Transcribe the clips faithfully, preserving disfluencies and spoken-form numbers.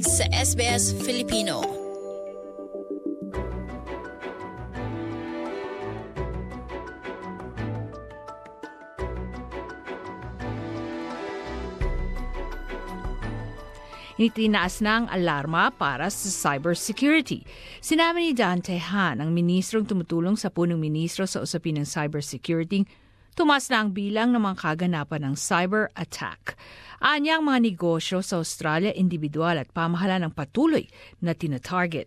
pakikinig sa S B S Filipino. Itinaas na ang alarma para sa cybersecurity. Sinabi ni Dante Han, ang ministrong tumutulong sa punong ministro sa usapin ng cybersecurity, tumaas na ang bilang ng mga kaganapan ng cyber attack. Anya ang mga negosyo sa Australia, individual at pamahalaan ng patuloy na tina-target.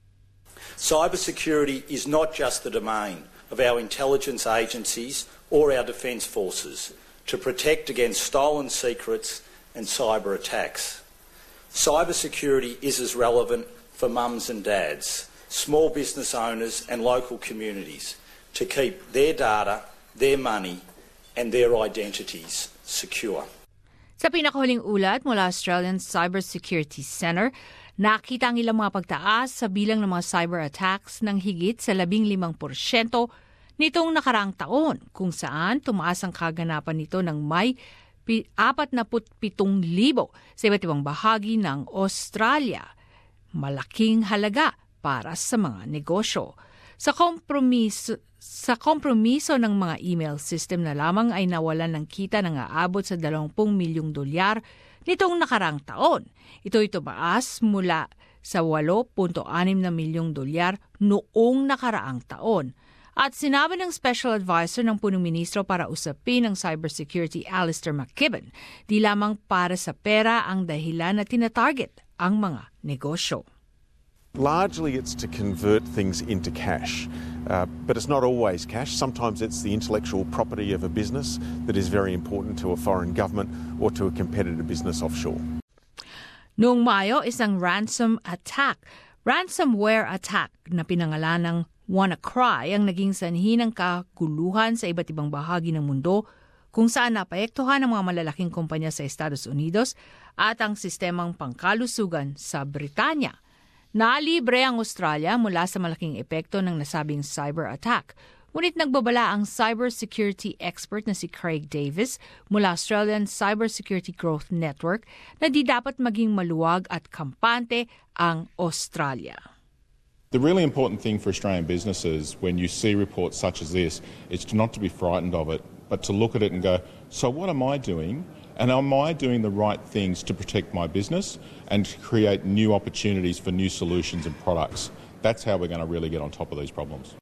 Cybersecurity is not just the domain of our intelligence agencies or our defence forces to protect against stolen secrets and cyber attacks. Cybersecurity is as relevant for mums and dads, small business owners and local communities to keep their data, their money and their identities secure. Sa pinakahuling ulat mula Australian Cybersecurity Centre, nakita ang ilang mga pagtaas sa bilang ng mga cyber attacks ng higit sa labing limang porsyento nitong nakaraang taon, kung saan tumaas ang kaganapan nito ng may apat na pitong libo sa iba't ibang bahagi ng Australia. Malaking halaga para sa mga negosyo. Sa kompromiso, sa kompromiso ng mga email system na lamang ay nawalan ng kita ng aabot sa dalawampung milyong dolyar nitong nakaraang taon. Ito'y tumaas mula sa eight point six na milyong dolyar noong nakaraang taon. At sinabi ng Special Advisor ng punong ministro para usapin ng cybersecurity, Alistair McKibben, di lamang para sa pera ang dahilan na tina-target ang mga negosyo. Largely it's to convert things into cash, uh, but it's not always cash. Sometimes it's the intellectual property of a business that is very important to a foreign government or to a competitor business offshore. Noong Mayo, isang ransom attack, ransomware attack na pinangalan ng WannaCry ang naging sanhi ng kaguluhan sa iba't ibang bahagi ng mundo kung saan napaektuhan ng mga malalaking kumpanya sa Estados Unidos at ang sistemang pangkalusugan sa Britanya. Nalibre ang Australia mula sa malaking epekto ng nasabing cyber attack. Ngunit nagbabala ang cybersecurity expert na si Craig Davis mula Australian Cybersecurity Growth Network na di dapat maging maluwag at kampante ang Australia. The really important thing for Australian businesses when you see reports such as this is to not to be frightened of it, but to look at it and go, so what am I doing? And am I doing the right things to protect my business and to create new opportunities for new solutions and products? That's how we're going to really get on top of these problems.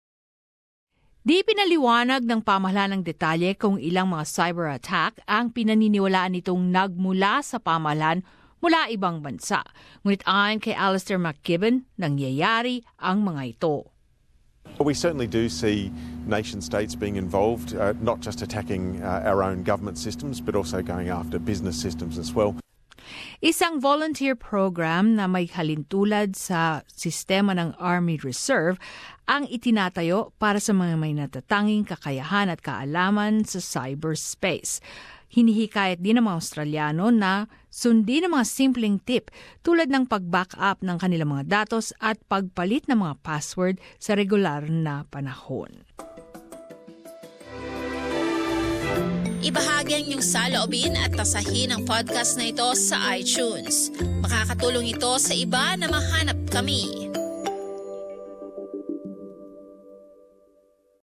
Di pinaliwanag ng pamahalaan ng detalye kung ilang mga cyber attack ang pinaniniwalaan nitong nagmula sa pamahalaan mula ibang bansa. Ngunit ayon kay Alistair McKibben, nangyayari ang mga ito. We certainly do see nation-states being involved, uh, not just attacking uh, our own government systems, but also going after business systems as well. Isang volunteer program na may halintulad sa sistema ng Army Reserve ang itinatayo para sa mga may natatanging kakayahan at kaalaman sa cyberspace. Hinihikayat din ng mga Australiano na sundin ang mga simpleng tip tulad ng pag-back up ng kanilang mga datos at pagpalit ng mga password sa regular na panahon. Ibahagi ang iyong saloobin at tasahin ang podcast na ito sa iTunes. Makakatulong ito sa iba na mahanap kami.